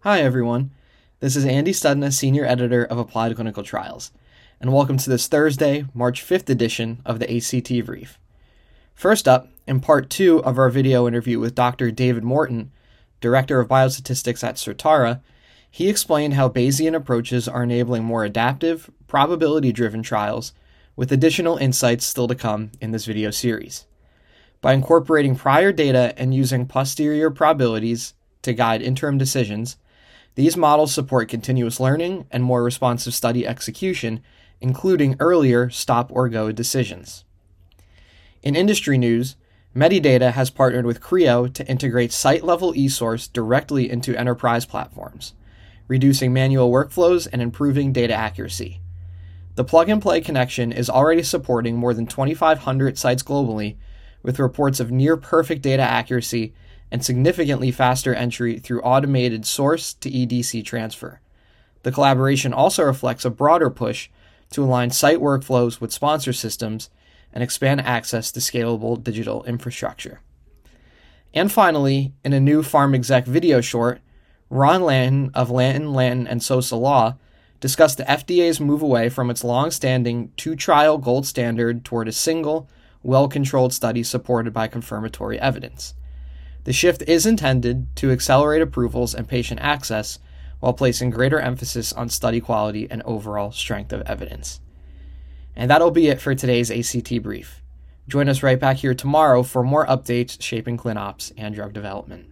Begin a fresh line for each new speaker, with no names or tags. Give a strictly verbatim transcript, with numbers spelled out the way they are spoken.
Hi everyone, this is Andy Studna, Senior Editor of Applied Clinical Trials, and welcome to this Thursday, March fifth edition of the A C T Brief. First up, in part two of our video interview with Doctor David Morton, Director of Biostatistics at Certara, he explained how Bayesian approaches are enabling more adaptive, probability-driven trials, with additional insights still to come in this video series. By incorporating prior data and using posterior probabilities to guide interim decisions, these models support continuous learning and more responsive study execution, including earlier stop-or-go decisions. In industry news, Medidata has partnered with Creo to integrate site-level eSource directly into enterprise platforms, reducing manual workflows and improving data accuracy. The plug-and-play connection is already supporting more than twenty-five hundred sites globally, with reports of near-perfect data accuracy and significantly faster entry through automated source to E D C transfer. The collaboration also reflects a broader push to align site workflows with sponsor systems and expand access to scalable digital infrastructure. And finally, in a new PharmExec video short, Ron Lanton of Lanton, Lanton, and Sosa Law discussed the F D A's move away from its long-standing two-trial gold standard toward a single, well-controlled study supported by confirmatory evidence. The shift is intended to accelerate approvals and patient access while placing greater emphasis on study quality and overall strength of evidence. And that'll be it for today's A C T Brief. Join us right back here tomorrow for more updates shaping ClinOps and drug development.